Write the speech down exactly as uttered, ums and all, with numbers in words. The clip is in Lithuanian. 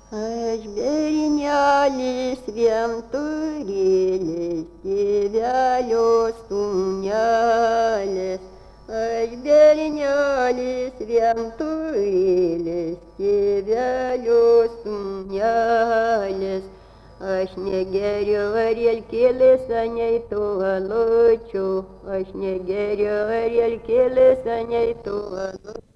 Aš bernelis vienturėlis, tėvelio sūnelis. Aš bernelis vienturėlis, tėvelio sūnelis. Aš negeriu arielkėlės, anei to alučio, aš negeriu arielkėlės, anei to alučio.